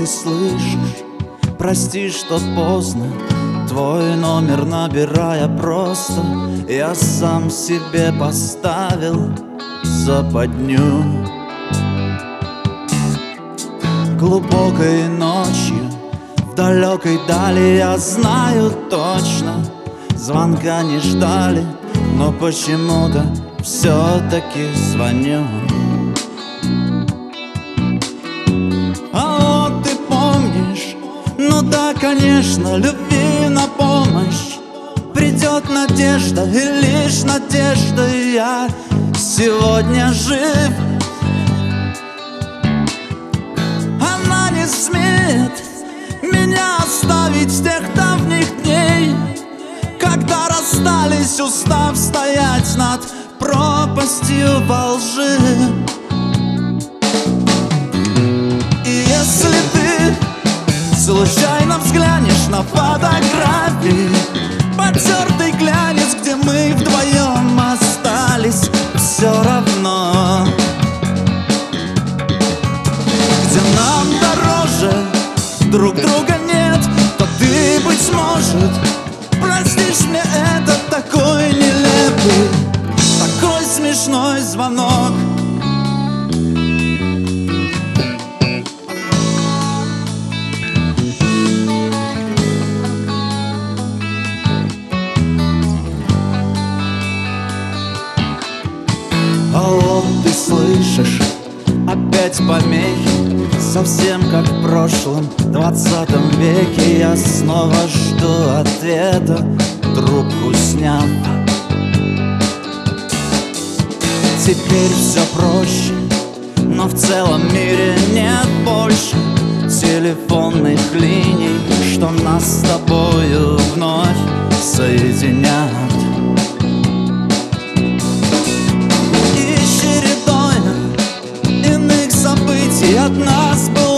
слышишь? Прости, что поздно, твой номер набирая просто я сам себе поставил западню. Глубокой ночью в далекой дали, я знаю точно, звонка не ждали, но почему-то все-таки звоню. А вот ты помнишь? Ну да, конечно, любви на помощь придет надежда, и лишь надеждой я сегодня жив. Она не смеет меня оставить с тех давних дней, когда расстались, устав стоять над пропастью во лжи. И если ты случайно взглянешь на фотографии, потертый глянец, где мы вдвоем остались, все равно, где нам дороже друг друга нет, то ты, быть может, простишь мне этот такой нелепый, такой смешной звонок. А вот ты слышишь, опять помехи, совсем как в прошлом 20 веке. Я снова жду ответа, трубку сняв. Теперь все проще, но в целом мире нет больше телефонных линий, что нас с тобою вновь соединят. И чередой иных событий от нас было